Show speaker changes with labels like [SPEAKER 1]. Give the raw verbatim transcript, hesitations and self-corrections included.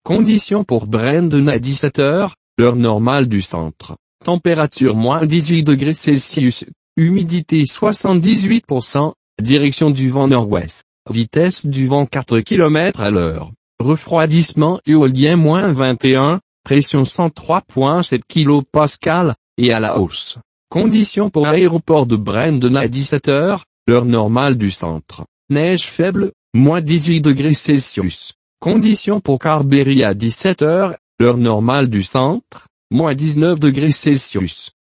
[SPEAKER 1] Conditions pour Brandon à dix-sept heures, l'heure normale du centre. Température moins dix-huit degrés Celsius, humidité soixante-dix-huit pour cent, direction du vent nord-ouest, vitesse du vent quatre kilomètres à l'heure, refroidissement éolien moins vingt et un, pression cent trois virgule sept kilopascales, et à la hausse. Conditions pour aéroport de Brandon à dix-sept heures, l'heure normale du centre. Neige faible, moins dix-huit degrés Celsius. Conditions pour Carberry à dix-sept heures, l'heure normale du centre, moins dix-neuf degrés Celsius.